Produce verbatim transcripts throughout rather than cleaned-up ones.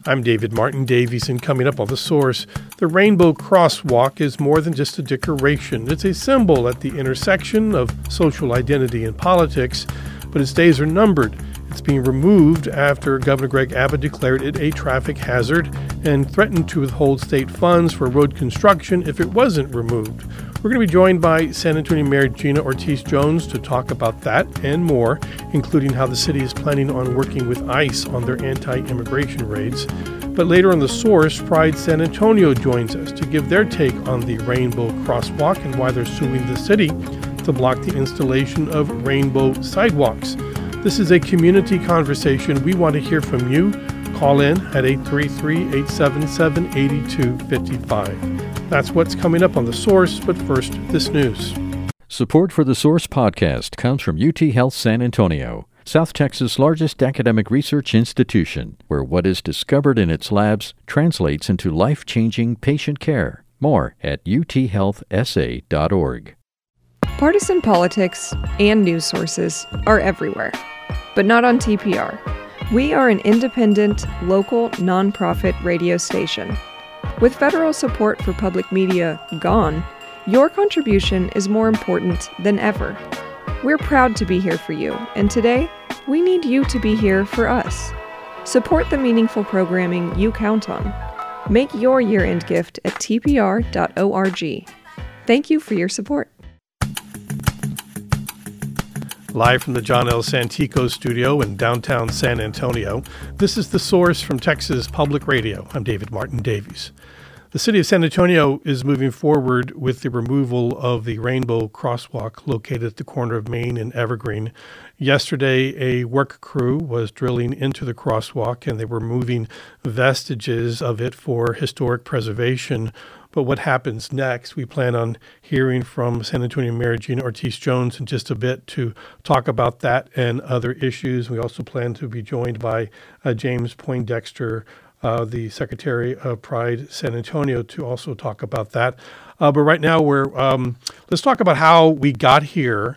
I'm David Martin Davies, and coming up on The Source, the Rainbow Crosswalk is more than just a decoration. It's a symbol at the intersection of social identity and politics, but its days are numbered. It's being removed after Governor Greg Abbott declared it a traffic hazard and threatened to withhold state funds for road construction if it wasn't removed. We're going to be joined by San Antonio Mayor Gina Ortiz-Jones to talk about that and more, including how the city is planning on working with ICE on their anti-immigration raids. But later on The Source, Pride San Antonio joins us to give their take on the Rainbow Crosswalk and why they're suing the city to block the installation of rainbow sidewalks. This is a community conversation. We want to hear from you. Call in at eight three three, eight seven seven, eight two five five. That's what's coming up on The Source, but first, this news. Support for The Source podcast comes from U T Health San Antonio, South Texas' largest academic research institution, where what is discovered in its labs translates into life-changing patient care. More at u t health s a dot org. Partisan politics and news sources are everywhere, but not on T P R. We are an independent, local, nonprofit radio station. With federal support for public media gone, your contribution is more important than ever. We're proud to be here for you, and today, we need you to be here for us. Support the meaningful programming you count on. Make your year-end gift at t p r dot org. Thank you for your support. Live from the John L. Santico studio in downtown San Antonio, this is The Source from Texas Public Radio. I'm David Martin Davies. The city of San Antonio is moving forward with the removal of the Rainbow Crosswalk located at the corner of Main and Evergreen. Yesterday, a work crew was drilling into the crosswalk, and they were moving vestiges of it for historic preservation. But what happens next? We plan on hearing from San Antonio Mayor Gina Ortiz-Jones in just a bit to talk about that and other issues. We also plan to be joined by uh, James Poindexter, uh, the Secretary of Pride San Antonio, to also talk about that. Uh, but right now, we're um, let's talk about how we got here,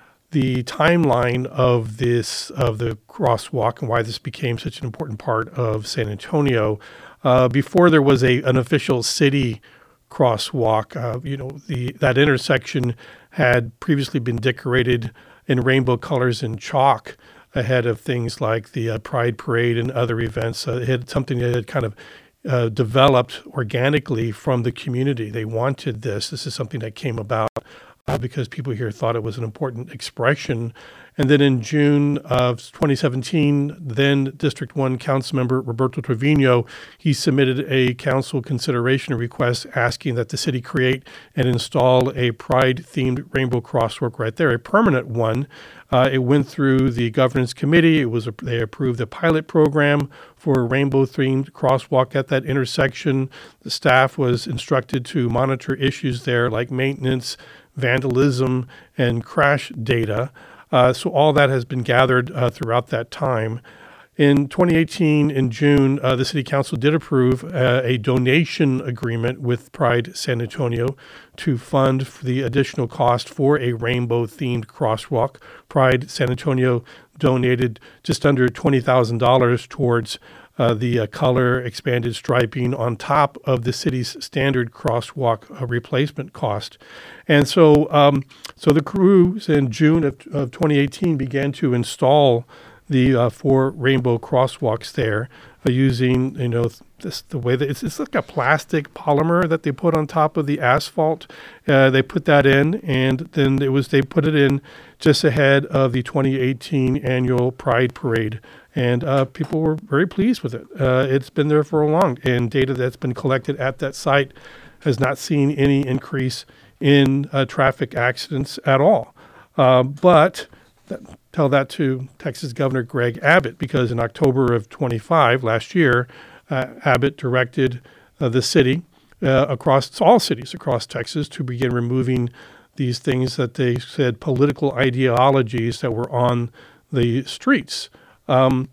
the timeline of this of the crosswalk, and why this became such an important part of San Antonio. Uh, before there was a an official city crosswalk, uh, you know, the that intersection had previously been decorated in rainbow colors and chalk ahead of things like the uh, Pride Parade and other events. Uh, it had something that had kind of uh, developed organically from the community. They wanted this. This is something that came about uh, because people here thought it was an important expression. And then in June of twenty seventeen, then District one Councilmember Roberto Trevino, he submitted a council consideration request asking that the city create and install a Pride-themed rainbow crosswalk right there, a permanent one. Uh, it went through the governance committee. It was a, they approved a pilot program for a rainbow-themed crosswalk at that intersection. The staff was instructed to monitor issues there like maintenance, vandalism, and crash data. Uh, so all that has been gathered uh, throughout that time. In twenty eighteen, in June, uh, the City Council did approve uh, a donation agreement with Pride San Antonio to fund the additional cost for a rainbow-themed crosswalk. Pride San Antonio donated just under twenty thousand dollars towards Uh, the uh, color expanded striping on top of the city's standard crosswalk uh, replacement cost. And so um, so the crews in June of, of twenty eighteen began to install the uh, four rainbow crosswalks there uh, using, you know, this, the way that it's, it's like a plastic polymer that they put on top of the asphalt. Uh, they put that in, and then it was they put it in just ahead of the twenty eighteen annual Pride Parade. And uh, people were very pleased with it. Uh, it's been there for a long, and data that's been collected at that site has not seen any increase in uh, traffic accidents at all. Uh, but that, tell that to Texas Governor Greg Abbott, because in October of twenty-five, last year, uh, Abbott directed uh, the city uh, across all cities across Texas to begin removing these things that they said political ideologies that were on the streets. Um,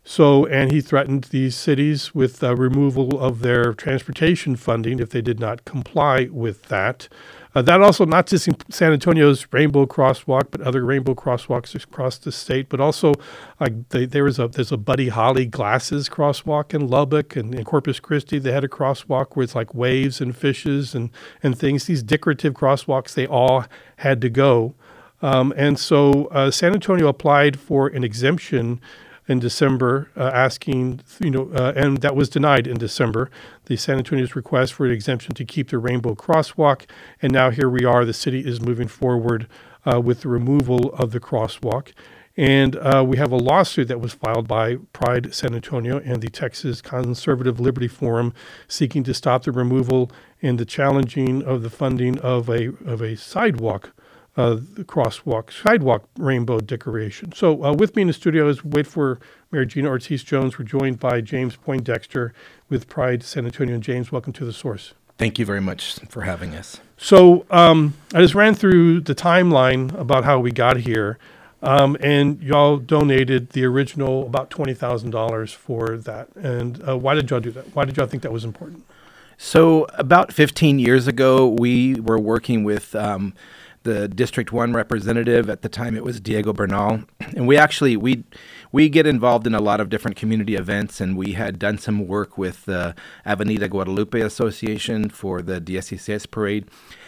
So, and he threatened these cities with uh, removal of their transportation funding if they did not comply with that. Uh, that also not just in San Antonio's Rainbow Crosswalk, but other Rainbow Crosswalks across the state. But also, uh, they, there was a there's a Buddy Holly Glasses crosswalk in Lubbock and in Corpus Christi. They had a crosswalk where it's like waves and fishes and and things. These decorative crosswalks, they all had to go. Um, and so uh, San Antonio applied for an exemption in December, uh, asking, you know, uh, and that was denied in December, the San Antonio's request for an exemption to keep the Rainbow Crosswalk. And now here we are, the city is moving forward uh, with the removal of the crosswalk. And uh, we have a lawsuit that was filed by Pride San Antonio and the Texas Conservative Liberty Forum seeking to stop the removal and the challenging of the funding of a of a sidewalk Uh, the crosswalk, sidewalk rainbow decoration. So uh, with me in the studio is wait for Mayor Gina Ortiz-Jones. We're joined by James Poindexter with Pride San Antonio. And James, welcome to The Source. Thank you very much for having us. So um, I just ran through the timeline about how we got here, um, and y'all donated the original about twenty thousand dollars for that. And uh, why did y'all do that? Why did y'all think that was important? So about fifteen years ago, we were working with um, the District one representative. At the time, it was Diego Bernal. And we actually, we we get involved in a lot of different community events, and we had done some work with the Avenida Guadalupe Association for the dieciséis parade.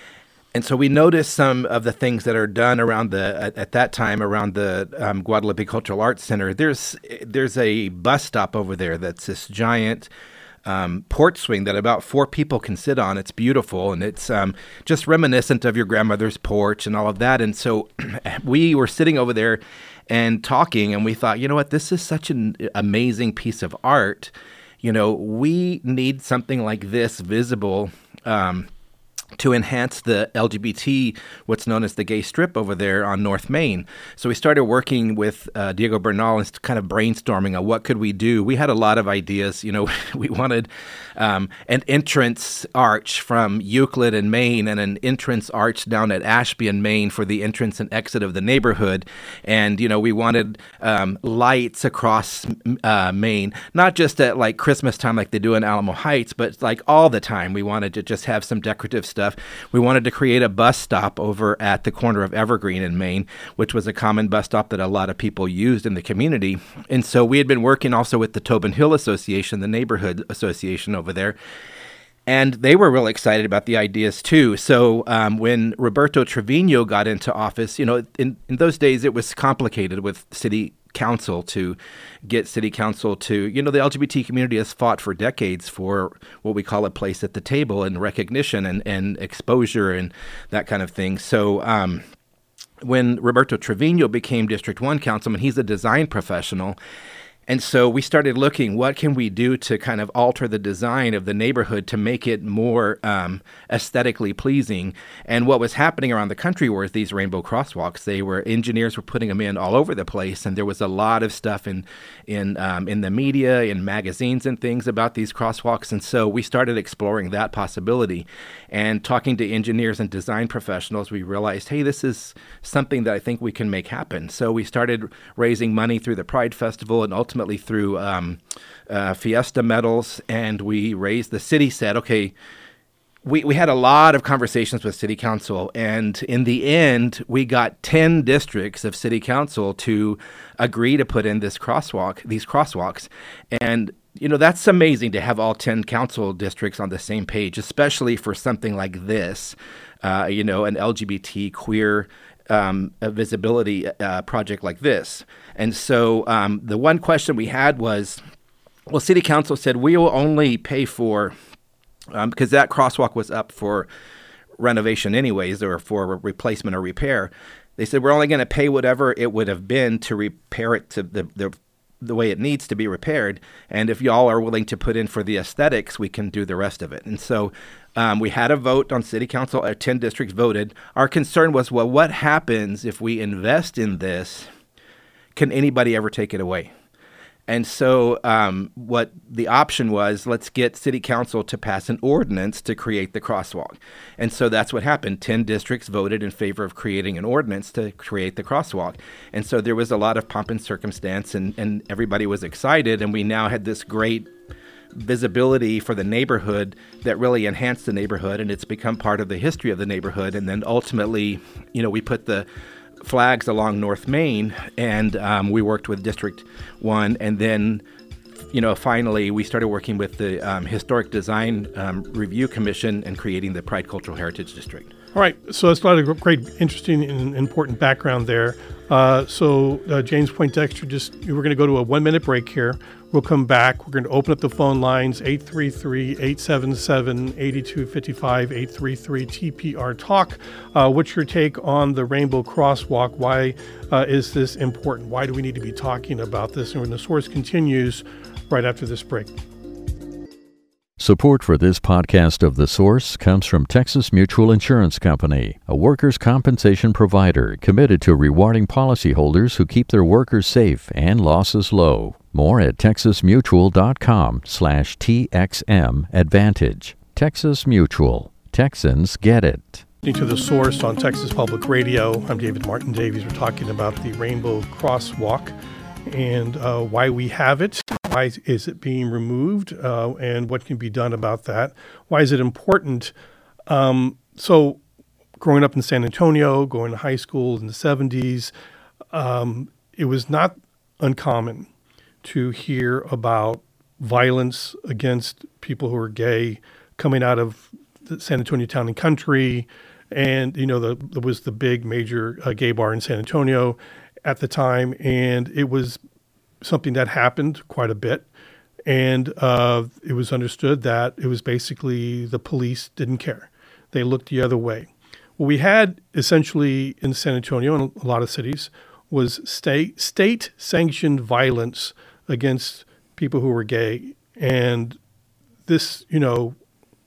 And so we noticed some of the things that are done around the, at, at that time, around the um, Guadalupe Cultural Arts Center. There's, there's a bus stop over there that's this giant Um, porch swing that about four people can sit on. It's beautiful, and it's um, just reminiscent of your grandmother's porch and all of that. And so we were sitting over there and talking, and we thought, you know what, this is such an amazing piece of art. You know, we need something like this visible um, to enhance the L G B T, what's known as the gay strip over there on North Main. So we started working with uh, Diego Bernal and kind of brainstorming on what could we do. We had a lot of ideas. You know, we wanted um, an entrance arch from Euclid in Maine and an entrance arch down at Ashby in Maine for the entrance and exit of the neighborhood. And, you know, we wanted um, lights across uh, Maine, not just at like Christmas time like they do in Alamo Heights, but like all the time. We wanted to just have some decorative stuff. We wanted to create a bus stop over at the corner of Evergreen in Maine, which was a common bus stop that a lot of people used in the community. And so we had been working also with the Tobin Hill Association, the neighborhood association over there. And they were really excited about the ideas too. So um, when Roberto Trevino got into office, you know, in, in those days it was complicated with city council to get city council to, you know, the L G B T community has fought for decades for what we call a place at the table and recognition and, and exposure and that kind of thing. So um, when Roberto Trevino became District one councilman, he's a design professional. And so we started looking, what can we do to kind of alter the design of the neighborhood to make it more um, aesthetically pleasing? And what was happening around the country were these rainbow crosswalks. They were, engineers were putting them in all over the place, and there was a lot of stuff in in um, in the media, in magazines and things about these crosswalks. And so we started exploring that possibility. And talking to engineers and design professionals, we realized, hey, this is something that I think we can make happen. So we started raising money through the Pride Festival and ultimately Ultimately through um, uh, Fiesta medals, and we raised, the city said, okay, we, we had a lot of conversations with city council, and in the end, we got ten districts of city council to agree to put in this crosswalk, these crosswalks. And, you know, that's amazing to have all ten council districts on the same page, especially for something like this, uh, you know, an L G B T queer Um, a visibility uh, project like this. And so um, the one question we had was, well, City Council said we will only pay for, um, because that crosswalk was up for renovation anyways, or for replacement or repair. They said we're only going to pay whatever it would have been to repair it to the, the the way it needs to be repaired. And if y'all are willing to put in for the aesthetics, we can do the rest of it. And so um, we had a vote on city council. Uh, ten districts voted. Our concern was, well, what happens if we invest in this? Can anybody ever take it away? And so um, what the option was, let's get city council to pass an ordinance to create the crosswalk. And so that's what happened. Ten districts voted in favor of creating an ordinance to create the crosswalk. And so there was a lot of pomp and circumstance, and, and everybody was excited. And we now had this great visibility for the neighborhood that really enhanced the neighborhood, and it's become part of the history of the neighborhood. And then ultimately, you know, we put the flags along North Main, and um, we worked with District One, and then, you know, finally we started working with the um, Historic Design um, Review Commission and creating the Pride Cultural Heritage District. All right, so that's a lot of great, interesting, and important background there. Uh, so uh, James Poindexter, just we're going to go to a one-minute break here. We'll come back. We're going to open up the phone lines, eight three three, eight seven seven, eight two five five, eight three three T P R Talk. Uh, what's your take on the Rainbow Crosswalk? Why uh, is this important? Why do we need to be talking about this? And when The Source continues right after this break. Support for this podcast of The Source comes from Texas Mutual Insurance Company, a workers' compensation provider committed to rewarding policyholders who keep their workers safe and losses low. More at texasmutual.com slash TXM Advantage. Texas Mutual. Texans get it. To The Source on Texas Public Radio. I'm David Martin Davies. We're talking about the Rainbow Crosswalk and uh, why we have it. Why is it being removed, uh, and what can be done about that? Why is it important? Um, so growing up in San Antonio, going to high school in the seventies, um, it was not uncommon to hear about violence against people who are gay coming out of the San Antonio Town and Country. And, you know, the, there was the big major uh, gay bar in San Antonio at the time, and it was something that happened quite a bit. And uh, it was understood that it was basically the police didn't care. They looked the other way. What we had essentially in San Antonio and a lot of cities was state state sanctioned violence against people who were gay. And this, you know,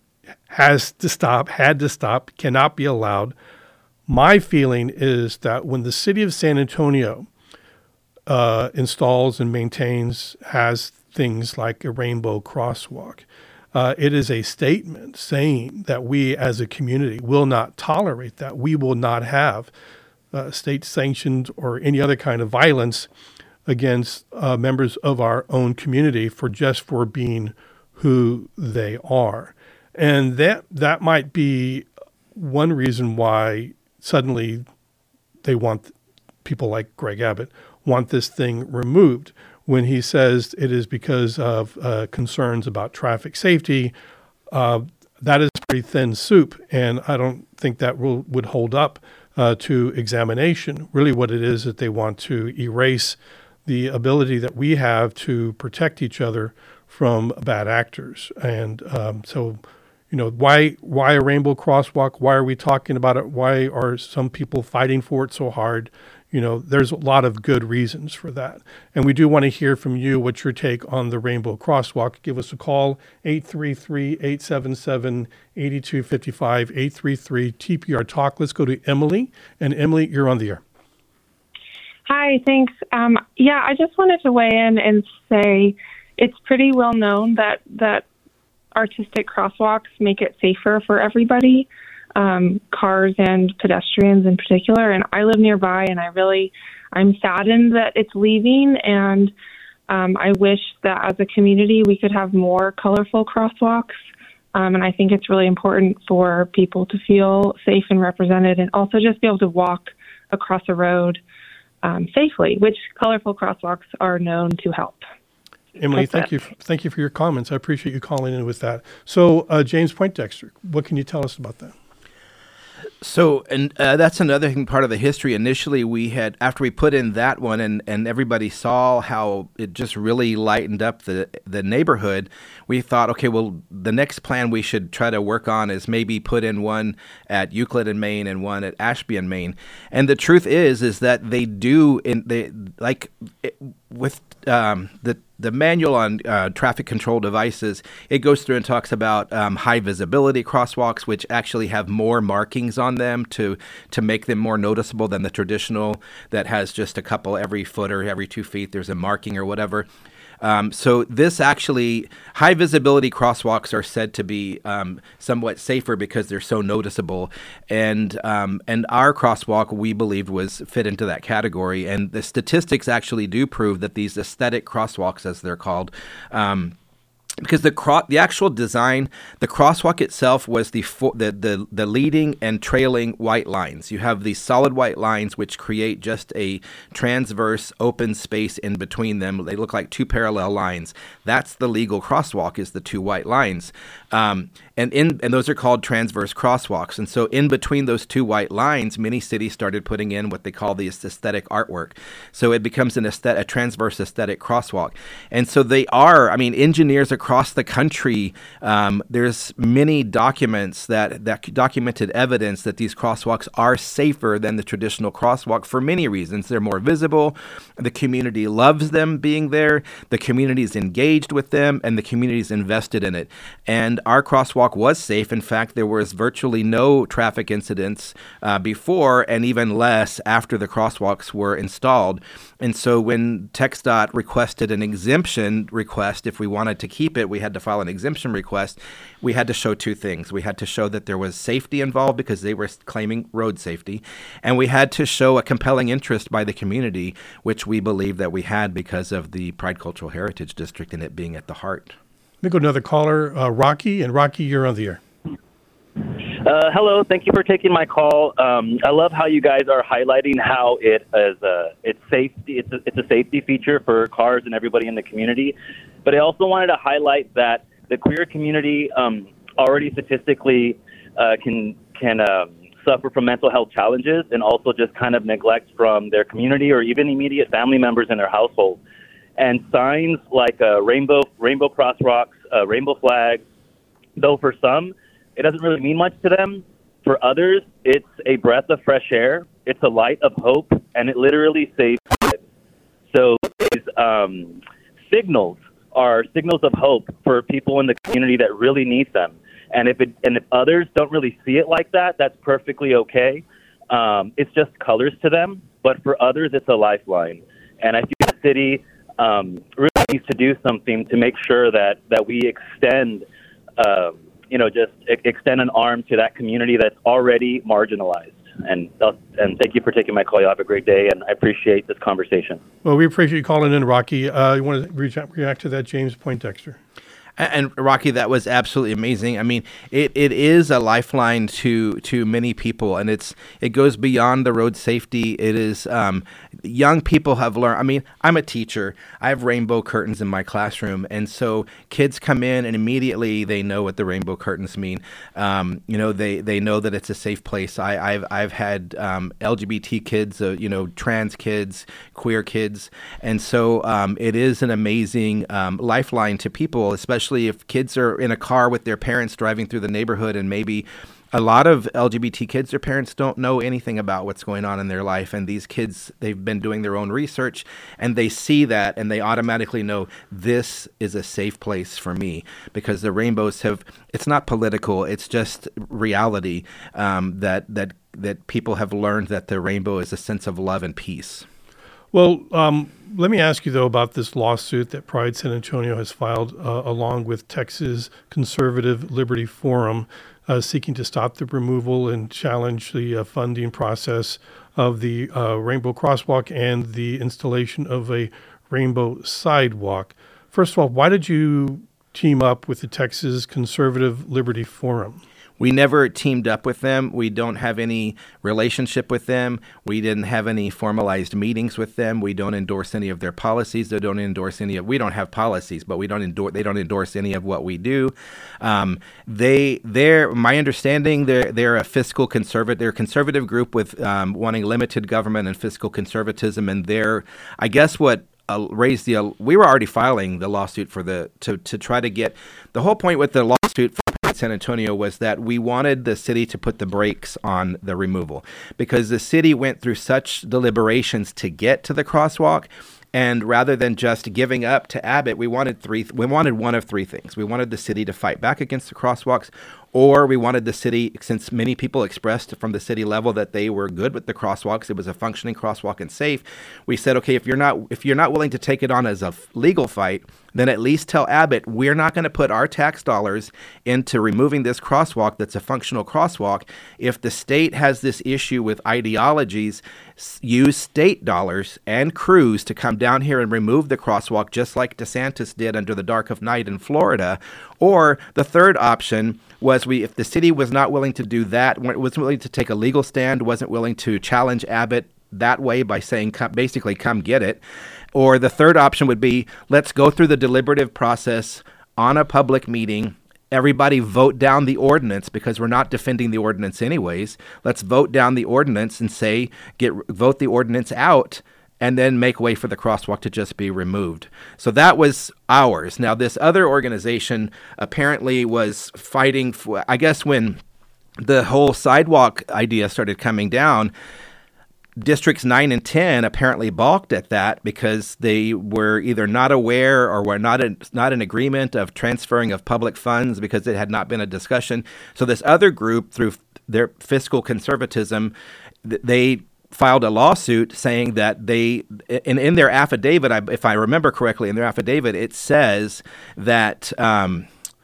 has to stop, had to stop, cannot be allowed. My feeling is that when the city of San Antonio uh, installs and maintains, has things like a rainbow crosswalk, uh, it is a statement saying that we as a community will not tolerate that. We will not have uh, state-sanctioned or any other kind of violence against uh, members of our own community for just for being who they are. And that that might be one reason why suddenly they want people like Greg Abbott want this thing removed, when he says it is because of uh, concerns about traffic safety. Uh, that is pretty thin soup, and I don't think that will, would hold up uh, to examination. Really what it is that they want to erase the ability that we have to protect each other from bad actors. And um, so, you know, why why a rainbow crosswalk? Why are we talking about it? Why are some people fighting for it so hard? You know, there's a lot of good reasons for that. And we do want to hear from you. What's your take on the rainbow crosswalk? Give us a call, eight three three, eight seven seven, eight two five five, eight three three T P R Talk. Let's go to Emily. And Emily, you're on the air. Hi, thanks. Um, yeah, I just wanted to weigh in and say it's pretty well known that, that artistic crosswalks make it safer for everybody. Um, cars and pedestrians in particular. And I live nearby, and I really, I'm saddened that it's leaving. And um, I wish that as a community we could have more colorful crosswalks. Um, and I think it's really important for people to feel safe and represented, and also just be able to walk across a road um, safely, which colorful crosswalks are known to help. Emily, That's thank it. you. Thank you for your comments. I appreciate you calling in with that. So, uh, James Poindexter, what can you tell us about that? So, and uh, that's another thing, part of the history. Initially, we had, after we put in that one and, and everybody saw how it just really lightened up the, the neighborhood, we thought, okay, well, the next plan we should try to work on is maybe put in one at Euclid in Maine and one at Ashby in Maine. And the truth is, is that they do, in they like it, with um, the the manual on uh, traffic control devices, it goes through and talks about um, high visibility crosswalks, which actually have more markings on them to to make them more noticeable than the traditional that has just a couple every foot or every two feet. There's a marking or whatever. Um, so this actually, high visibility crosswalks are said to be um, somewhat safer because they're so noticeable. And um, and our crosswalk, we believed, was fit into that category. And the statistics actually do prove that these aesthetic crosswalks, as they're called, um, because the cro- the actual design, the crosswalk itself was the, fo- the the the leading and trailing white lines. You have these solid white lines which create just a transverse open space in between them. They look like two parallel lines. That's the legal crosswalk, is the two white lines. Um, and in and those are called transverse crosswalks. And so in between those two white lines, many cities started putting in what they call the aesthetic artwork. So it becomes an aesthetic, a transverse aesthetic crosswalk. And so they are, I mean, engineers across the country, um, there's many documents that, that documented evidence that these crosswalks are safer than the traditional crosswalk for many reasons. They're more visible. The community loves them being there. The community is engaged with them, and the community is invested in it. And our crosswalk was safe. In fact, there was virtually no traffic incidents uh, before, and even less after the crosswalks were installed. And so when TxDOT requested an exemption request, if we wanted to keep it, we had to file an exemption request. We had to show two things. We had to show that there was safety involved because they were claiming road safety, and we had to show a compelling interest by the community, which we believe that we had because of the Pride Cultural Heritage District and it being at the heart. Let me go to another caller, uh, Rocky. And Rocky, you're on the air. Uh, hello, thank you for taking my call. Um, I love how you guys are highlighting how it is a it's safety. It's a, it's a safety feature for cars and everybody in the community. But I also wanted to highlight that the queer community um, already statistically uh, can can um, suffer from mental health challenges and also just kind of neglect from their community or even immediate family members in their household. And signs like uh, rainbow rainbow crosswalks, uh, rainbow flags, though for some, it doesn't really mean much to them. For others, it's a breath of fresh air. It's a light of hope, and it literally saves lives. So these um, signals are signals of hope for people in the community that really need them. And if it and if others don't really see it like that, that's perfectly okay. Um, it's just colors to them, but for others, it's a lifeline. And I feel the city um, really needs to do something to make sure that that we extend. Um, you know, just extend an arm to that community that's already marginalized. And and thank you for taking my call. You have a great day, and I appreciate this conversation. Well, we appreciate you calling in, Rocky. Uh, you want to react, react to that, James Poindexter? And Rocky, that was absolutely amazing. I mean, it, it is a lifeline to to many people, and it's it goes beyond the road safety. It is um, young people have learned. I mean, I'm a teacher. I have rainbow curtains in my classroom, and so kids come in and immediately they know what the rainbow curtains mean. Um, you know, they, they know that it's a safe place. I, I've I've had um, L G B T kids, uh, you know, trans kids, queer kids, and so um, it is an amazing um, lifeline to people, especially if kids are in a car with their parents driving through the neighborhood, and maybe a lot of L G B T kids, their parents don't know anything about what's going on in their life. And these kids, they've been doing their own research, and they see that, and they automatically know this is a safe place for me, because the rainbows have, it's not political, it's just reality, um, that, that, that people have learned that the rainbow is a sense of love and peace. Well, um, let me ask you, though, about this lawsuit that Pride San Antonio has filed uh, along with Texas Conservative Liberty Forum, uh, seeking to stop the removal and challenge the uh, funding process of the uh, Rainbow Crosswalk and the installation of a Rainbow Sidewalk. First of all, why did you team up with the Texas Conservative Liberty Forum? We never teamed up with them. We don't have any relationship with them. We didn't have any formalized meetings with them. We don't endorse any of their policies. They don't endorse any of. We don't have policies, but we don't endorse. They don't endorse any of what we do. Um, they, they're my understanding. They're they're a fiscal conservative. They're a conservative group with um, wanting limited government and fiscal conservatism. And they're, I guess, what. Uh, raised the uh, we were already filing the lawsuit for the to to try to get the whole point with the lawsuit for San Antonio was that we wanted the city to put the brakes on the removal, because the city went through such deliberations to get to the crosswalk, And rather than just giving up to Abbott, we wanted three. We wanted one of three things. We wanted the city to fight back against the crosswalks, or we wanted the city, since many people expressed from the city level that they were good with the crosswalks, it was a functioning crosswalk and safe. We said, okay, if you're not if you're not willing to take it on as a f- legal fight, then at least tell Abbott we're not going to put our tax dollars into removing this crosswalk that's a functional crosswalk. If the state has this issue with ideologies, s- use state dollars and crews to come down here and remove the crosswalk, just like DeSantis did under the dark of night in Florida. Or the third option was we, if the city was not willing to do that, wasn't willing to take a legal stand, wasn't willing to challenge Abbott that way by saying come, basically come get it. Or the third option would be let's go through the deliberative process on a public meeting. Everybody vote down the ordinance because we're not defending the ordinance anyways. Let's vote down the ordinance and say get vote the ordinance out and then make way for the crosswalk to just be removed. So that was ours. Now, this other organization apparently was fighting for, I guess when the whole sidewalk idea started coming down, Districts nine and ten apparently balked at that because they were either not aware or were not in, not in agreement of transferring of public funds because it had not been a discussion. So this other group, through their fiscal conservatism, they filed a lawsuit saying that they, in, in their affidavit, if I remember correctly, in their affidavit, it says that um,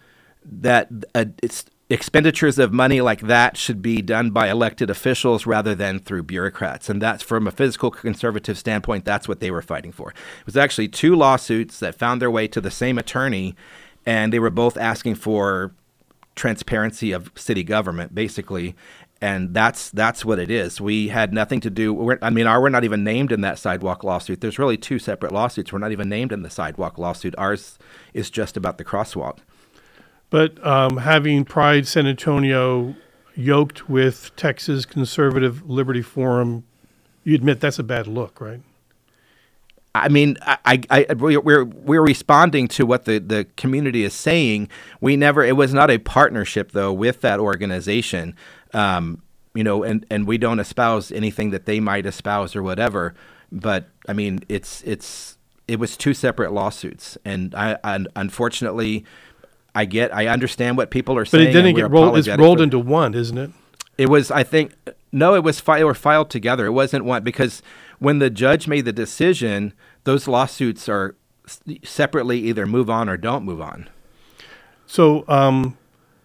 that uh, it's expenditures of money like that should be done by elected officials rather than through bureaucrats. And that's from a fiscal conservative standpoint, that's what they were fighting for. It was actually two lawsuits that found their way to the same attorney, and they were both asking for transparency of city government, basically. And that's that's what it is. We had nothing to do. We're, I mean, our, we're not even named in that sidewalk lawsuit. There's really two separate lawsuits. We're not even named in the sidewalk lawsuit. Ours is just about the crosswalk. But um, having Pride San Antonio yoked with Texas Conservative Liberty Forum, you admit that's a bad look, right? I mean, I, I, I, we're we're responding to what the, the community is saying. We never. It was not a partnership though with that organization, um, you know, and, and we don't espouse anything that they might espouse or whatever. But I mean, it's it's it was two separate lawsuits, and I, I unfortunately. I get, I understand what people are saying. But it didn't get rolled. It's rolled into one, isn't it? It was, I think, no, it was filed or filed together. It wasn't one because when the judge made the decision, those lawsuits are separately either move on or don't move on. So, um,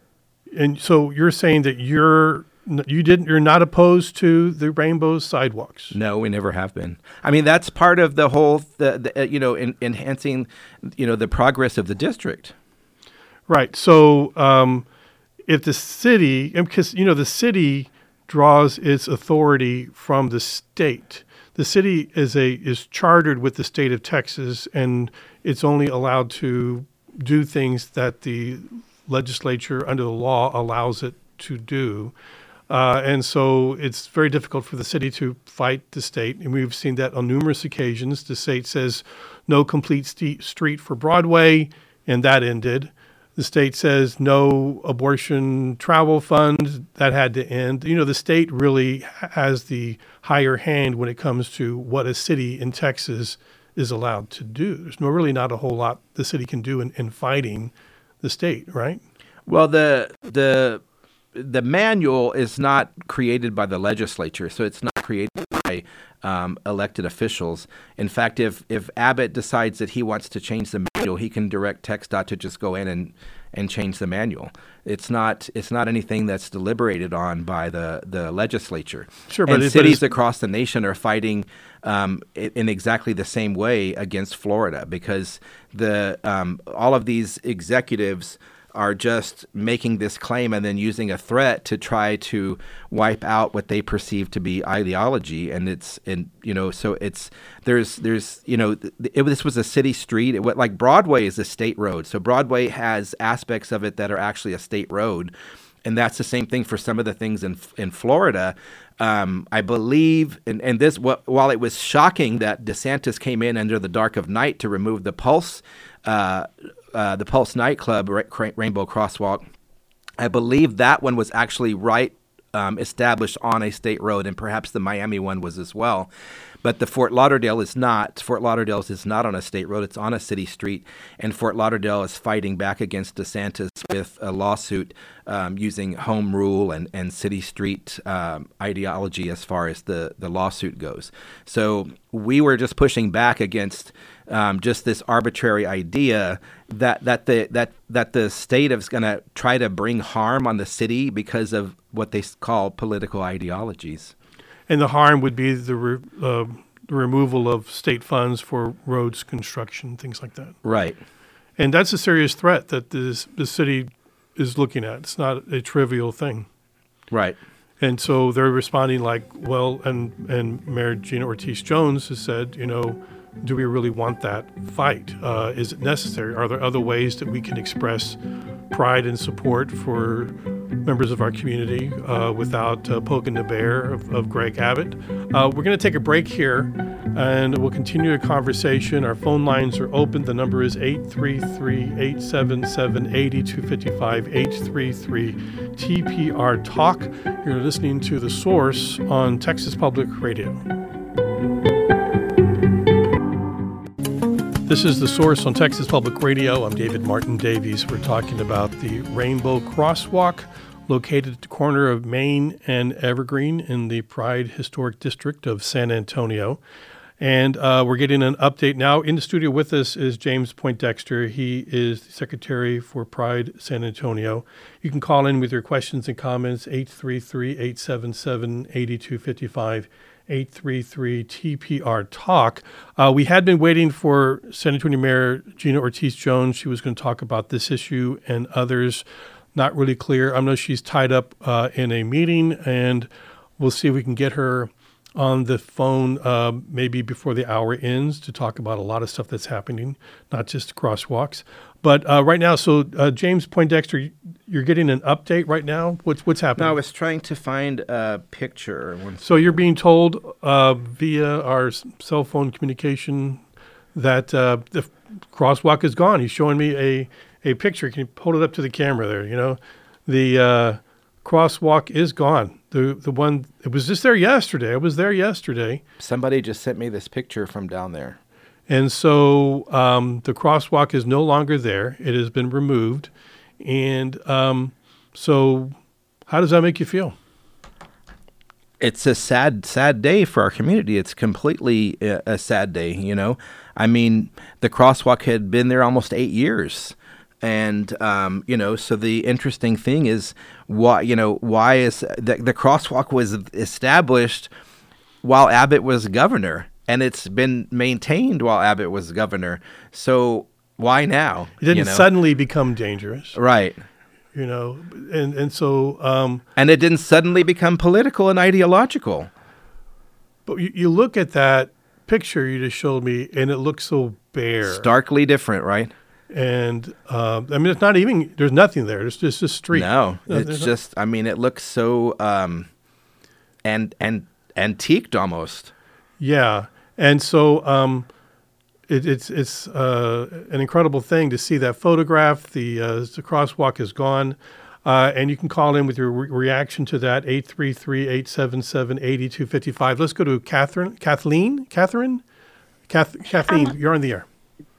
and so you're saying that you're you didn't you're not opposed to the rainbow sidewalks? No, we never have been. I mean, that's part of the whole, the, the you know, in, enhancing, you know, the progress of the district. Right. So um, if the city, because, you know, the city draws its authority from the state. The city is a is chartered with the state of Texas, and it's only allowed to do things that the legislature under the law allows it to do. Uh, and so it's very difficult for the city to fight the state. And we've seen that on numerous occasions. The state says no complete st- street for Broadway, and that ended. The state says no abortion travel fund. That had to end. You know, the state really has the higher hand when it comes to what a city in Texas is allowed to do. There's no really not a whole lot the city can do in, in fighting the state, right? Well, the the the manual is not created by the legislature, so it's not created by um, elected officials. In fact, if if Abbott decides that he wants to change the manual, he can direct TxDOT to just go in and, and change the manual. It's not it's not anything that's deliberated on by the, the legislature. Sure, but and it, cities but across the nation are fighting um, in exactly the same way against Florida because the um, all of these executives are just making this claim and then using a threat to try to wipe out what they perceive to be ideology. And it's, and you know, so it's, there's, there's, you know, it, this was a city street. It, like Broadway is a state road. So Broadway has aspects of it that are actually a state road. And that's the same thing for some of the things in in Florida. Um, I believe, and, and this, while it was shocking that DeSantis came in under the dark of night to remove the Pulse, uh, uh, the Pulse nightclub Rainbow Crosswalk, I believe that one was actually right um, established on a state road, and perhaps the Miami one was as well. But the Fort Lauderdale is not. Fort Lauderdale is not on a state road. It's on a city street. And Fort Lauderdale is fighting back against DeSantis with a lawsuit um, using home rule and, and city street um, ideology as far as the, the lawsuit goes. So we were just pushing back against um, just this arbitrary idea that, that, the, that, that the state is going to try to bring harm on the city because of what they call political ideologies. And the harm would be the, re, uh, the removal of state funds for roads construction, things like that. Right. And that's a serious threat that this, the city is looking at. It's not a trivial thing. Right. And so they're responding like, well, and, and Mayor Gina Ortiz-Jones has said, you know, do we really want that fight? Uh, is it necessary? Are there other ways that we can express pride and support for members of our community uh, without uh, poking the bear of, of Greg Abbott? Uh, we're going to take a break here, and we'll continue the conversation. Our phone lines are open. The number is eight three three, eight seven seven, eight two five five, eight three three T P R Talk. You're listening to The Source on Texas Public Radio. This is The Source on Texas Public Radio. I'm David Martin Davies. We're talking about the Rainbow Crosswalk located at the corner of Main and Evergreen in the Pride Historic District of San Antonio. And uh, we're getting an update now. In the studio with us is James Poindexter. He is the Secretary for Pride San Antonio. You can call in with your questions and comments, eight three three, eight seven seven, eight two five five. eight three three T P R Talk. Uh, we had been waiting for San Antonio Mayor Gina Ortiz-Jones. She was going to talk about this issue and others. Not really clear. I know she's tied up uh, in a meeting, and we'll see if we can get her on the phone uh, maybe before the hour ends to talk about a lot of stuff that's happening, not just crosswalks. But uh, right now, so uh, James Poindexter, you're getting an update right now? What's what's happening? No, I was trying to find a picture. So you're being told uh, via our cell phone communication that uh, the crosswalk is gone. He's showing me a, a picture. Can you hold it up to the camera there? You know, the uh, crosswalk is gone. The the one, it was just there yesterday. I was there yesterday. Somebody just sent me this picture from down there. And so um, the crosswalk is no longer there. It has been removed. And um, so how does that make you feel? It's a sad, sad day for our community. It's completely a, a sad day, you know. I mean, the crosswalk had been there almost eight years. And, um, you know, so the interesting thing is why, you know, why is the, the crosswalk was established while Abbott was governor. And it's been maintained while Abbott was governor. So why now? It didn't you know? suddenly become dangerous. Right. You know, and, and so... Um, and it didn't suddenly become political and ideological. But you, you look at that picture you just showed me, and it looks so bare. Starkly different, right? And, uh, I mean, it's not even... There's nothing there. It's just a street. No, no it's just... I mean, it looks so... Um, and and antiqued almost. Yeah. And so um, it, it's it's uh, an incredible thing to see that photograph. The, uh, the crosswalk is gone. Uh, and you can call in with your re- reaction to that, eight three three, eight seven seven, eight two five five. Let's go to Catherine. Kathleen? Catherine? Kath- Kathleen, um, you're on the air.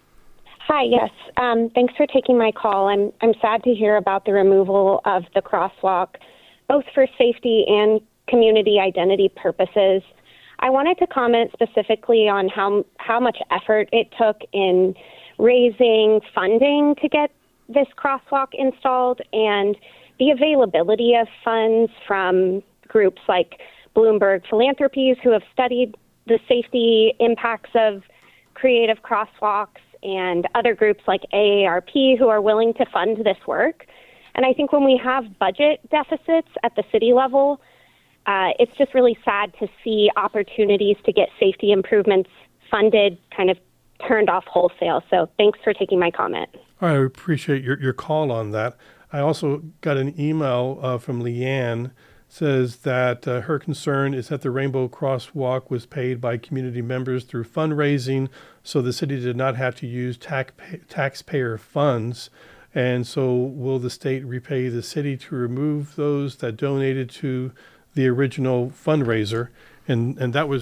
Hi, yes. Um, thanks for taking my call. I'm, I'm sad to hear about the removal of the crosswalk, both for safety and community identity purposes. I wanted to comment specifically on how how much effort it took in raising funding to get this crosswalk installed and the availability of funds from groups like Bloomberg Philanthropies, who have studied the safety impacts of creative crosswalks, and other groups like A A R P, who are willing to fund this work. And I think when we have budget deficits at the city level, Uh, it's just really sad to see opportunities to get safety improvements funded kind of turned off wholesale. So thanks for taking my comment. I appreciate your, your call on that. I also got an email uh, from Leanne, says that uh, her concern is that the Rainbow Crosswalk was paid by community members through fundraising, so the city did not have to use tax, taxpayer funds. And so will the state repay the city to remove those that donated to the original fundraiser? And and that was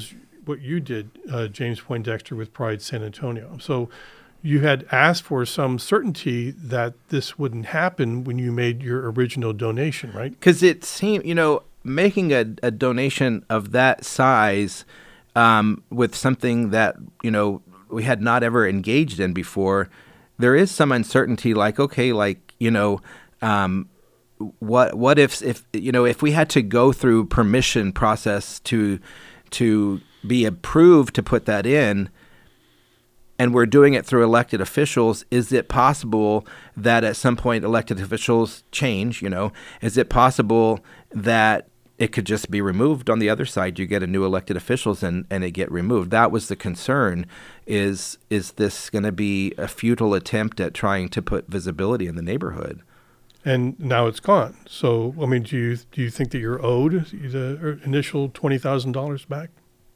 what you did, uh, James Poindexter, with Pride San Antonio. So you had asked for some certainty that this wouldn't happen when you made your original donation, right? Because it seemed, you know, making a, a donation of that size um, with something that, you know, we had not ever engaged in before, there is some uncertainty, like, okay, like, you know, um, what what if, if, you know, if we had to go through permission process to to be approved to put that in, and we're doing it through elected officials, is it possible that at some point elected officials change, you know? Is it possible that it could just be removed on the other side? You get a new elected officials and, and it get removed. That was the concern. Is is this going to be a futile attempt at trying to put visibility in the neighborhood? And now it's gone. So, I mean, do you do you think that you're owed the initial twenty thousand dollars back?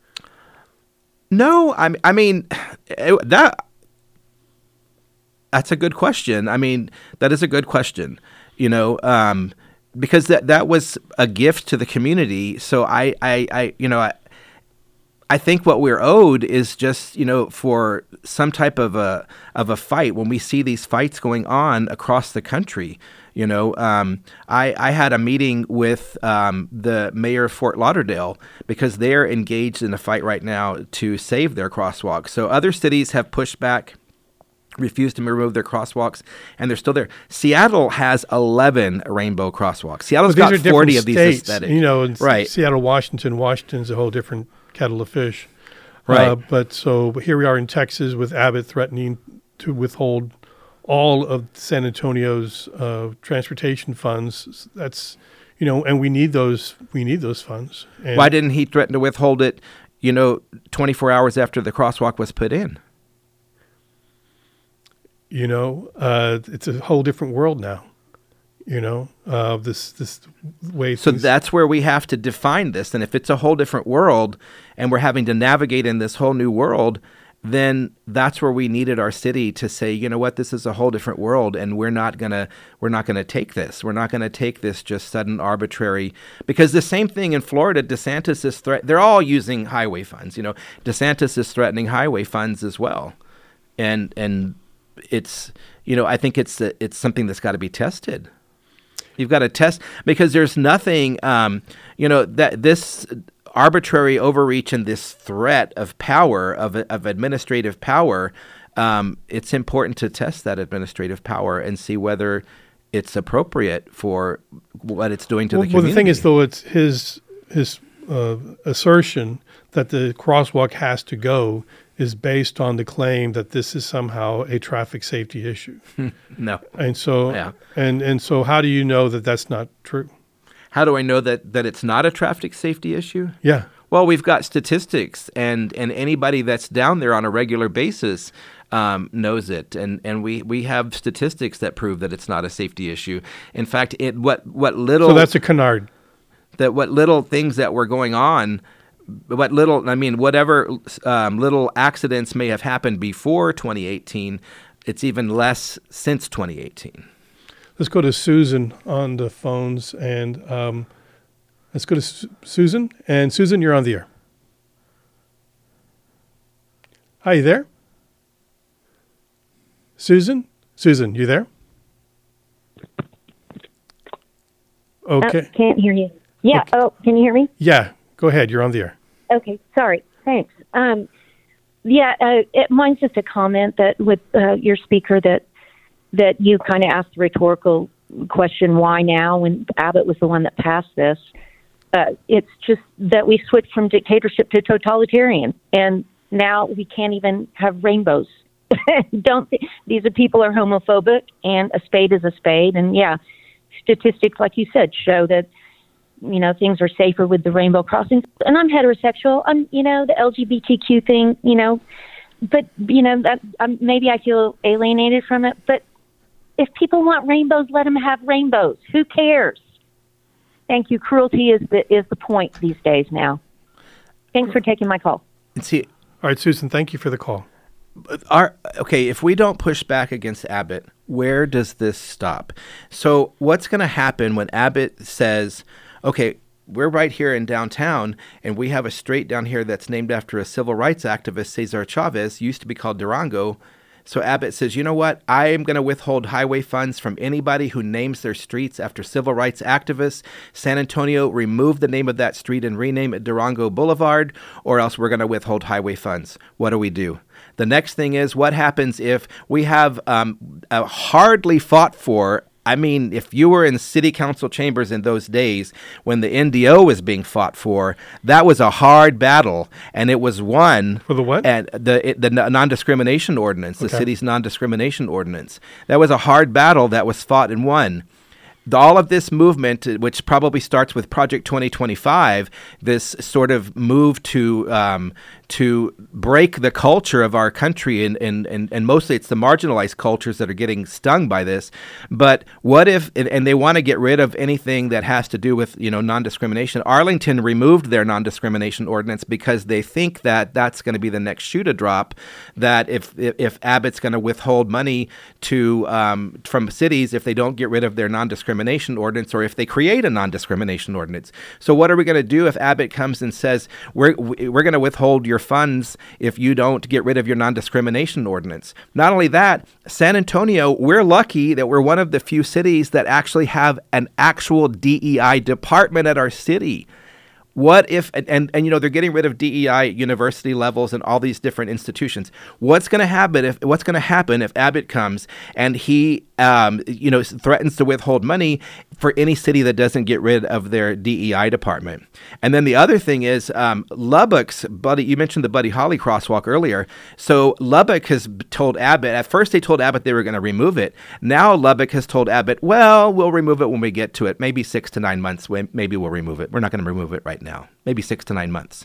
No, I I mean it, that that's a good question. I mean, that is a good question. You know, um, because that that was a gift to the community. So I I, I you know I, I think what we're owed is just, you know, for some type of a of a fight when we see these fights going on across the country. You know, um, I, I had a meeting with um, the mayor of Fort Lauderdale because they're engaged in a fight right now to save their crosswalks. So other cities have pushed back, refused to remove their crosswalks, and they're still there. Seattle has eleven rainbow crosswalks. Seattle's got forty of these states, aesthetic. You know, in right. Seattle, Washington, Washington's a whole different kettle of fish. Right. Uh, but so here we are in Texas with Abbott threatening to withhold all of San Antonio's uh, transportation funds. That's, you know, and we need those. We need those funds. And why didn't he threaten to withhold it, you know, twenty-four hours after the crosswalk was put in? You know, uh, it's a whole different world now. You know, uh, this this way. So things- that's where we have to define this. And if it's a whole different world, and we're having to navigate in this whole new world, then that's where we needed our city to say, you know what, this is a whole different world, and we're not gonna we're not gonna take this. We're not gonna take this just sudden arbitrary, because the same thing in Florida, DeSantis is threat. They're all using highway funds. You know, DeSantis is threatening highway funds as well, and and it's, you know, I think it's it's something that's got to be tested. You've got to test, because there's nothing, um, you know, that this arbitrary overreach and this threat of power, of of administrative power, um, it's important to test that administrative power and see whether it's appropriate for what it's doing to well, the community. Well, the thing is, though, it's his his uh, assertion that the crosswalk has to go is based on the claim that this is somehow a traffic safety issue. No. And so, Yeah. and and so, how do you know that that's not true? How do I know that, that it's not a traffic safety issue? Yeah. Well, we've got statistics, and, and anybody that's down there on a regular basis um, knows it, and and we, we have statistics that prove that it's not a safety issue. In fact, it what what little So that's a canard. that what little things that were going on, what little I mean, whatever um, little accidents may have happened before twenty eighteen, it's even less since twenty eighteen. Let's go to Susan on the phones, and um, let's go to Su- Susan. And Susan, you're on the air. Hi, you there? Susan? Susan, you there? Okay. Oh, can't hear you. Yeah. Okay. Oh, can you hear me? Yeah, go ahead. You're on the air. Okay. Sorry. Thanks. Um, yeah. Uh, it, mine's just a comment that with uh, your speaker that that you kind of asked the rhetorical question, why now, when Abbott was the one that passed this. Uh, it's just that we switched from dictatorship to totalitarian, and now we can't even have rainbows. Don't th- these are people are homophobic, and a spade is a spade. And yeah, statistics, like you said, show that, you know, things are safer with the rainbow crossings. And I'm heterosexual. I'm, you know, the L G B T Q thing, you know, but, you know, that um, maybe I feel alienated from it. But if people want rainbows, let them have rainbows. Who cares? Thank you. Cruelty is the is the point these days now. Thanks for taking my call. See, all right, Susan, thank you for the call. Our, okay, if we don't push back against Abbott, where does this stop? So what's going to happen when Abbott says, okay, we're right here in downtown, and we have a street down here that's named after a civil rights activist, Cesar Chavez, used to be called Durango. So Abbott says, you know what? I am going to withhold highway funds from anybody who names their streets after civil rights activists. San Antonio, remove the name of that street and rename it Durango Boulevard, or else we're going to withhold highway funds. What do we do? The next thing is, what happens if we have um, a hardly fought for, I mean, if you were in city council chambers in those days when the N D O was being fought for, that was a hard battle, and it was won. For the what? And the the non-discrimination ordinance, the Okay. city's non-discrimination ordinance. That was a hard battle that was fought and won. The- All of this movement, uh, which probably starts with Project twenty twenty-five, this sort of move to um, to break the culture of our country, and, and, and, and mostly it's the marginalized cultures that are getting stung by this. But what if, and, and they want to get rid of anything that has to do with, you know, non-discrimination. Arlington removed their non-discrimination ordinance because they think that that's going to be the next shoe to drop, that if if, if Abbott's going to withhold money to um, from cities if they don't get rid of their non-discrimination ordinance, or if they create a non-discrimination ordinance. So what are we going to do if Abbott comes and says, we're, we're going to withhold your funds if you don't get rid of your non-discrimination ordinance? Not only that, San Antonio, we're lucky that we're one of the few cities that actually have an actual D E I department at our city. What if, and, and, and, you know, they're getting rid of D E I university levels and all these different institutions. What's going to happen if, what's going to happen if Abbott comes and he, um, you know, threatens to withhold money for any city that doesn't get rid of their D E I department? And then the other thing is, um, Lubbock's, Buddy, you mentioned the Buddy Holly crosswalk earlier. So Lubbock has told Abbott, at first they told Abbott they were going to remove it. Now Lubbock has told Abbott, well, we'll remove it when we get to it. Maybe six to nine months, when- maybe we'll remove it. We're not going to remove it right now. Maybe six to nine months.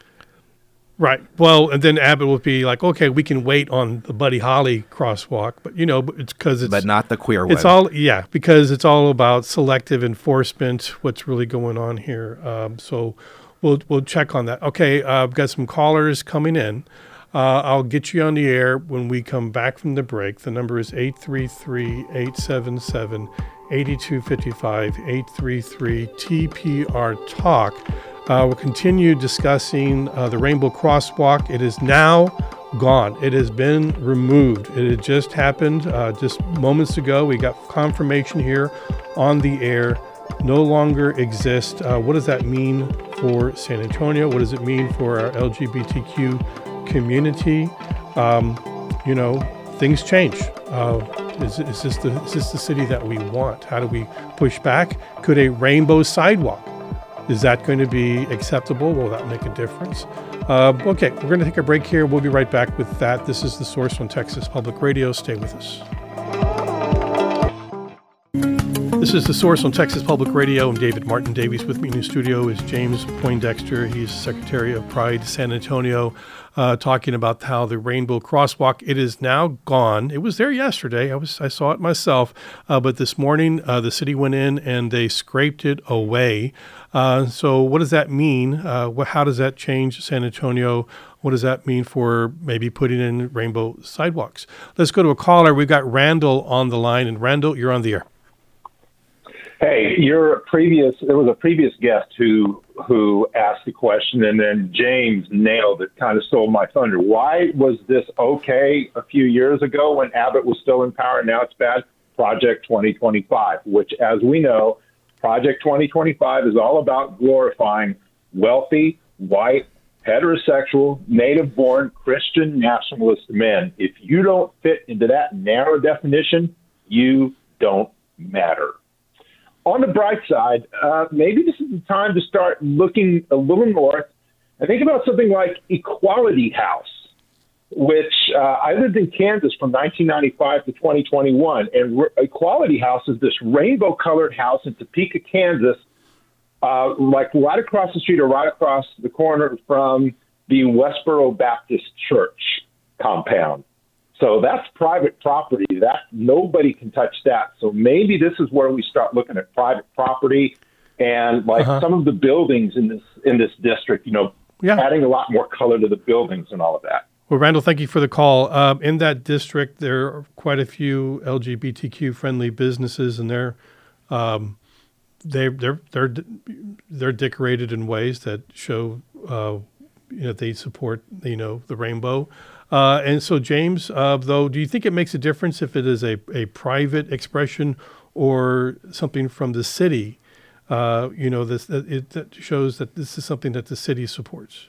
Right. Well, and then Abbott will be like, okay, we can wait on the Buddy Holly crosswalk, but you know, it's because it's But not the queer one. It's all yeah, because it's all about selective enforcement. What's really going on here? Um, so we'll we'll check on that. Okay, uh, I've got some callers coming in. Uh, I'll get you on the air when we come back from the break. The number is eight three three, eight seven seven, eight two five five, eight three three T P R Talk. Uh, we'll continue discussing uh, the Rainbow Crosswalk. It is now gone. It has been removed. It had just happened uh, just moments ago. We got confirmation here on the air. No longer exists. Uh, what does that mean for San Antonio? What does it mean for our L G B T Q community? Um, you know, things change. Uh, is, is, this the, is this the city that we want? How do we push back? Could a rainbow sidewalk, is that going to be acceptable? Will that make a difference? Uh, okay, we're going to take a break here. We'll be right back with that. This is The Source on Texas Public Radio. Stay with us. This is The Source on Texas Public Radio. I'm David Martin Davies. With me in the studio is James Poindexter. He's Secretary of Pride San Antonio, uh, talking about how the Rainbow Crosswalk, it is now gone. It was there yesterday. I was I saw it myself. Uh, but this morning, uh, the city went in and they scraped it away. Uh, so what does that mean? Uh, what, how does that change San Antonio? What does that mean for maybe putting in rainbow sidewalks? Let's go to a caller. We've got Randall on the line. And Randall, you're on the air. Hey, your previous there was a previous guest who who asked the question, and then James nailed it, kind of stole my thunder. Why was this okay a few years ago when Abbott was still in power, and now it's bad? Project twenty twenty-five, which, as we know, Project twenty twenty-five is all about glorifying wealthy, white, heterosexual, native-born Christian nationalist men. If you don't fit into that narrow definition, you don't matter. On the bright side, uh, maybe this is the time to start looking a little north and think about something like Equality House, which uh, I lived in Kansas from nineteen ninety-five to twenty twenty-one. And Equality House is this rainbow-colored house in Topeka, Kansas, uh, like right across the street or right across the corner from the Westboro Baptist Church compound. So that's private property. That nobody can touch that. So maybe this is where we start looking at private property and like uh-huh. some of the buildings in this in this district. You know, yeah. adding a lot more color to the buildings and all of that. Well, Randall, thank you for the call. Um, in that district, there are quite a few L G B T Q friendly businesses, and they're um, they they're they're they're decorated in ways that show uh, you know they support you know the rainbow. Uh, and so, James, uh, though, do you think it makes a difference if it is a, a private expression or something from the city? Uh, you know, this it that shows that this is something that the city supports.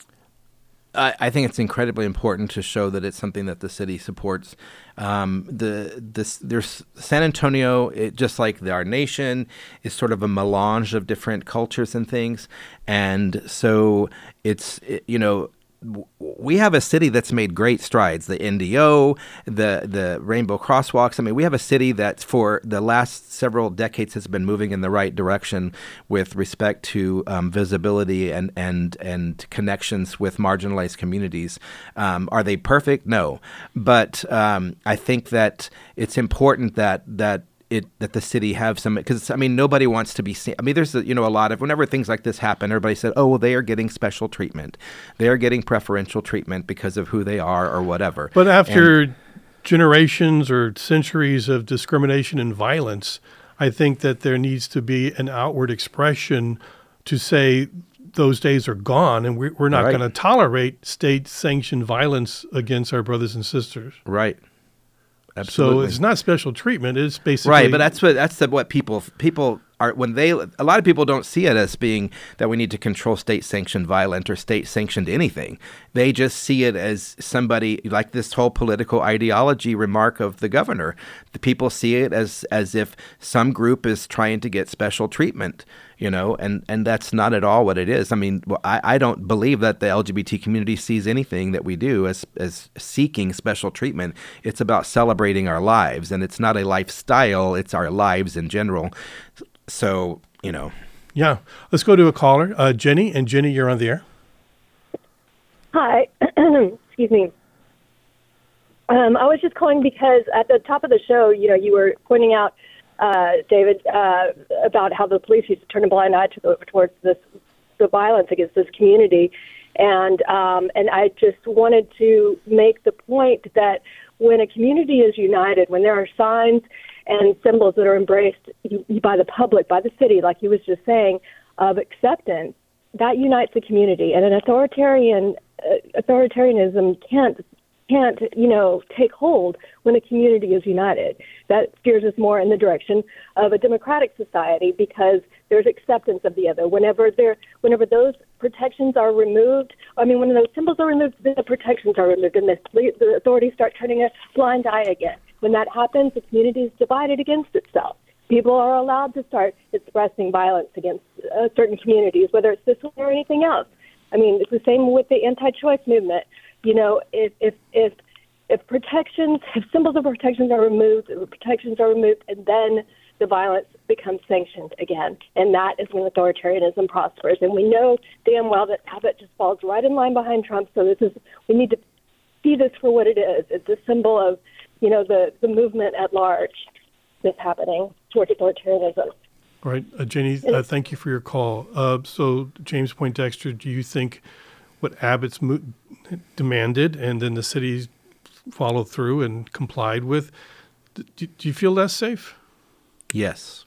I, I think it's incredibly important to show that it's something that the city supports. Um, the this there's San Antonio, it, just like the, our nation, is sort of a melange of different cultures and things, and so it's it, you know. We have a city that's made great strides. The N D O, the the Rainbow Crosswalks. I mean, we have a city that for the last several decades has been moving in the right direction with respect to um, visibility and and and connections with marginalized communities. Um, are they perfect? No, but um, I think that it's important that that. It, that the city have some, because I mean nobody wants to be seen. I mean there's a, you know a lot of whenever things like this happen, everybody said, oh well, they are getting special treatment, they are getting preferential treatment because of who they are or whatever. But after and, generations or centuries of discrimination and violence, I think that there needs to be an outward expression to say those days are gone, and we're, we're not right. going to tolerate state-sanctioned violence against our brothers and sisters. Right. Absolutely. So it's not special treatment. It's basically right, but that's what that's the, what people people are when they. A lot of people don't see it as being that we need to control state-sanctioned violence or state-sanctioned anything. They just see it as somebody like this whole political ideology remark of the governor. The people see it as as if some group is trying to get special treatment. You know, and, and that's not at all what it is. I mean, well, I, I don't believe that the L G B T community sees anything that we do as as seeking special treatment. It's about celebrating our lives, and it's not a lifestyle. It's our lives in general. So, you know. Yeah. Let's go to a caller, uh, Jenny. And Jenny, you're on the air. Hi. Excuse me. Um, I was just calling because at the top of the show, you know, you were pointing out Uh, David, uh, about how the police used to turn a blind eye to the, towards this, the violence against this community, and um, and I just wanted to make the point that when a community is united, when there are signs and symbols that are embraced by the public, by the city, like he was just saying, of acceptance, that unites the community, and an authoritarian uh, authoritarianism can't. can't, you know, take hold when a community is united. That steers us more in the direction of a democratic society because there's acceptance of the other. Whenever there, whenever those protections are removed, I mean, when those symbols are removed, then the protections are removed, and the, the authorities start turning a blind eye again. When that happens, the community is divided against itself. People are allowed to start expressing violence against uh, certain communities, whether it's this one or anything else. I mean, it's the same with the anti-choice movement. You know, if if if if protections, if symbols of protections are removed, protections are removed, and then the violence becomes sanctioned again, and that is when authoritarianism prospers. And we know damn well that Abbott just falls right in line behind Trump. So this is we need to see this for what it is. It's a symbol of, you know, the the movement at large that's happening towards authoritarianism. All right, uh, Jenny, uh, thank you for your call. Uh, so, James Poindexter, do you think what Abbott's mo- demanded and then the city followed through and complied with, do, do you feel less safe? Yes.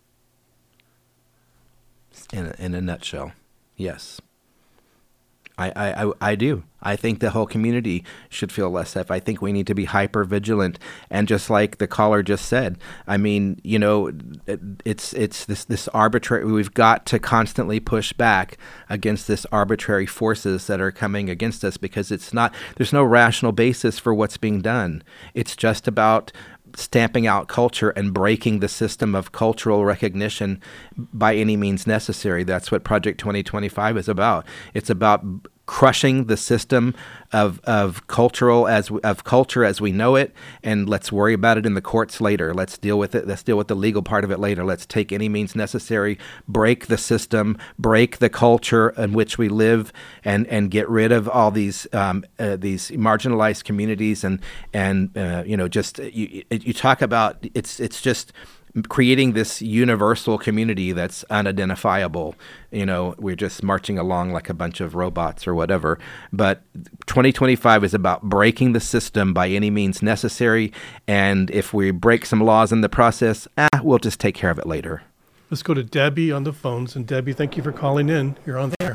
In a, in a nutshell, yes. I, I, I do. I think the whole community should feel less safe. I think we need to be hyper vigilant. And just like the caller just said, I mean, you know, it's it's this, this arbitrary, we've got to constantly push back against this arbitrary forces that are coming against us because it's not, there's no rational basis for what's being done. It's just about stamping out culture and breaking the system of cultural recognition by any means necessary. That's what Project twenty twenty-five is about. It's about crushing the system of of cultural as of culture as we know it, and let's worry about it in the courts later. Let's deal with it. Let's deal with the legal part of it later. Let's take any means necessary, break the system, break the culture in which we live, and and get rid of all these um, uh, these marginalized communities. And and uh, you know, just you, you talk about it's it's just creating this universal community that's unidentifiable. You know, we're just marching along like a bunch of robots or whatever. But twenty twenty-five is about breaking the system by any means necessary. And if we break some laws in the process, ah, we'll just take care of it later. Let's go to Debbie on the phones. And Debbie, thank you for calling in. You're on the air.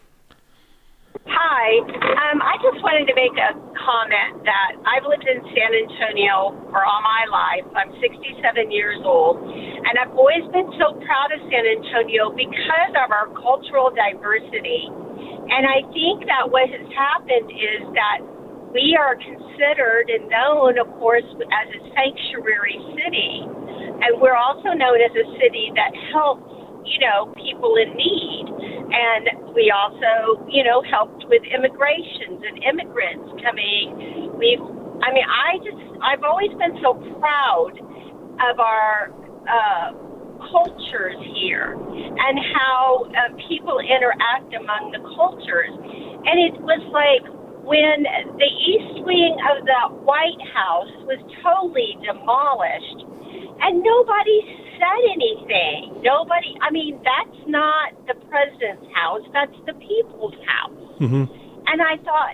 Hi. Um, I just wanted to make a comment that I've lived in San Antonio for all my life. I'm sixty-seven years old, and I've always been so proud of San Antonio because of our cultural diversity. And I think that what has happened is that we are considered and known, of course, as a sanctuary city. And we're also known as a city that helps, you know, people in need. And we also, you know, helped with immigrations and immigrants coming. We've, I mean, I just, I've always been so proud of our uh, cultures here and how uh, people interact among the cultures. And it was like when the east wing of the White House was totally demolished and nobody said anything. Nobody, I mean, that's not the president's house, that's the people's house. Mm-hmm. And I thought,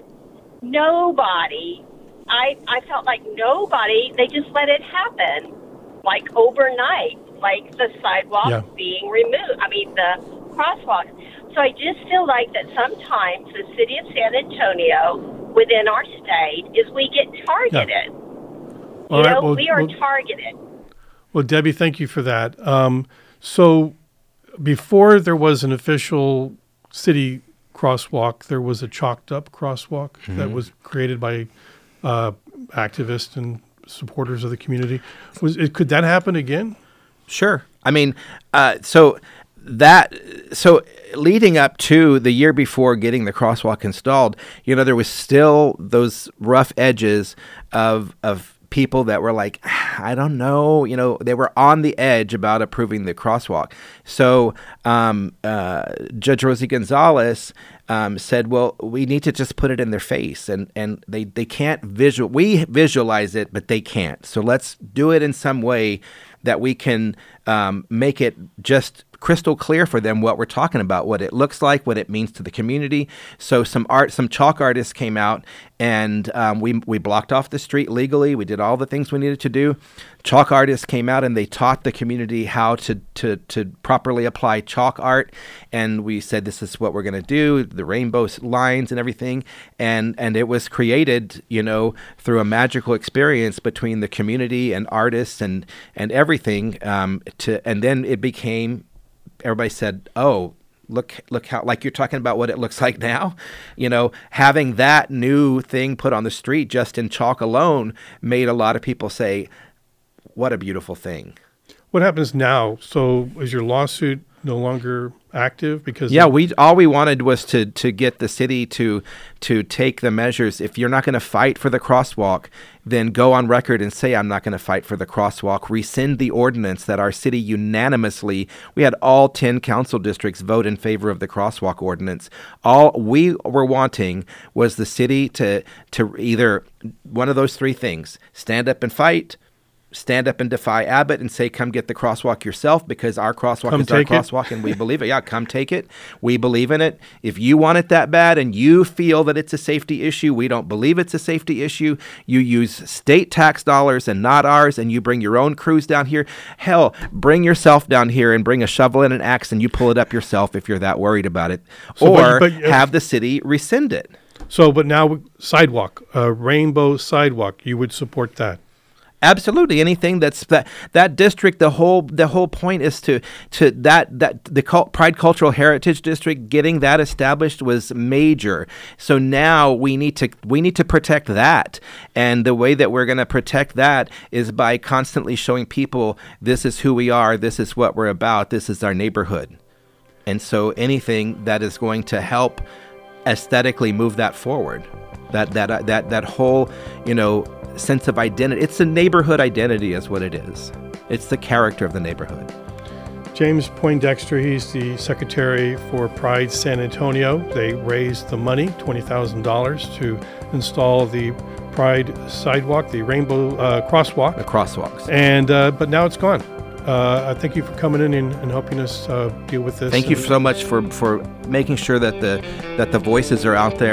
nobody, I, I felt like nobody, they just let it happen, like overnight, like the sidewalks yeah. being removed, I mean, the crosswalks. So I just feel like that sometimes the city of San Antonio, within our state, is we get targeted. Yeah. You All know, right, well, we are well, targeted. Well, Debbie, thank you for that. Um, so before there was an official city crosswalk, there was a chalked up crosswalk mm-hmm. that was created by uh, activists and supporters of the community. Was it, could that happen again? Sure. I mean, uh, so that so leading up to the year before getting the crosswalk installed, you know, there was still those rough edges of of people that were like, I don't know, you know, they were on the edge about approving the crosswalk. So um, uh, Judge Rosie Gonzalez um, said, well, we need to just put it in their face. And, and they, they can't visual, we visualize it, but they can't. So let's do it in some way that we can um, make it just crystal clear for them what we're talking about, what it looks like, what it means to the community. So some art, some chalk artists came out, and um, we we blocked off the street legally. We did all the things we needed to do. Chalk artists came out and they taught the community how to to to properly apply chalk art. And we said, this is what we're going to do, the rainbow lines and everything. And and it was created, you know, through a magical experience between the community and artists and and everything. Um, to and then it became. Everybody said, oh, look, look how, like you're talking about what it looks like now, you know, having that new thing put on the street just in chalk alone made a lot of people say, what a beautiful thing. What happens now? So is your lawsuit no longer active? Because yeah, we all we wanted was to to get the city to to take the measures. If you're not going to fight for the crosswalk, then go on record and say, I'm not going to fight for the crosswalk. Rescind the ordinance that our city unanimously, we had all ten council districts vote in favor of the crosswalk ordinance. All we were wanting was the city to to either one of those three things: stand up and fight, stand up and defy Abbott and say, come get the crosswalk yourself, because our crosswalk come is our crosswalk and we believe it. Yeah, come take it. We believe in it. If you want it that bad and you feel that it's a safety issue, we don't believe it's a safety issue. You use state tax dollars and not ours, and you bring your own crews down here. Hell, bring yourself down here and bring a shovel and an axe and you pull it up yourself if you're that worried about it. So, or but, but, uh, have the city rescind it. So, but now sidewalk, uh, rainbow sidewalk, you would support that? Absolutely, anything that's that that district. The whole the whole point is to to that that the Pride Cultural Heritage District, getting that established was major. So now we need to we need to protect that, and the way that we're going to protect that is by constantly showing people this is who we are, this is what we're about, this is our neighborhood, and so anything that is going to help aesthetically move that forward, that that uh, that that whole you know. sense of identity. It's a neighborhood identity is what it is. It's the character of the neighborhood. James Poindexter, he's the secretary for Pride San Antonio. They raised the money, twenty thousand dollars, to install the Pride sidewalk, the rainbow uh, crosswalk. The crosswalks. And uh, but now it's gone. Uh, I thank you for coming in and, and helping us uh, deal with this. Thank you so much for, for making sure that the that the voices are out there.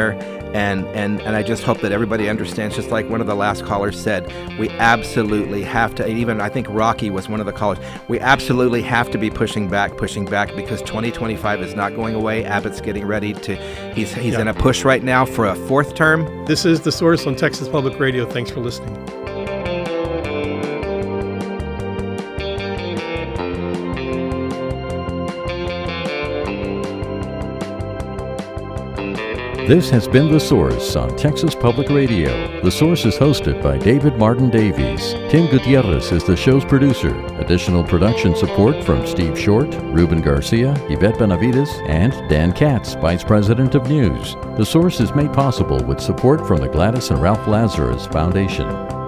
And, and, and I just hope that everybody understands, just like one of the last callers said, we absolutely have to, and even I think Rocky was one of the callers, we absolutely have to be pushing back, pushing back, because twenty twenty-five is not going away. Abbott's getting ready to, he's, he's yeah. in a push right now for a fourth term. This is The Source on Texas Public Radio. Thanks for listening. This has been The Source on Texas Public Radio. The Source is hosted by David Martin Davies. Tim Gutierrez is the show's producer. Additional production support from Steve Short, Ruben Garcia, Yvette Benavides, and Dan Katz, Vice President of News. The Source is made possible with support from the Gladys and Ralph Lazarus Foundation.